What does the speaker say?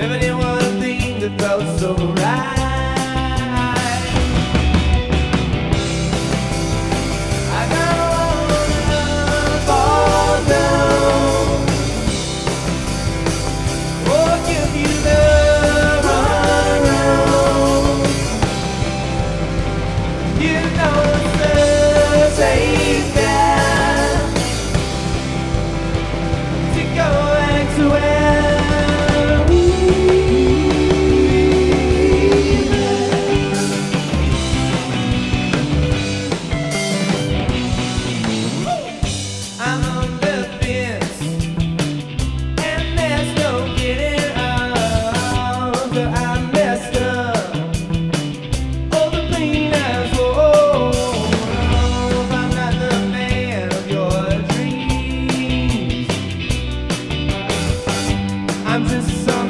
Never did one thing that felt so right. I don't wanna fall down or give you the runaround. You know it's a safe bet to go back to where we I'm on the fence, and there's no getting out. I messed up, all the pain has rolled. I'm not the man of your dreams. I'm just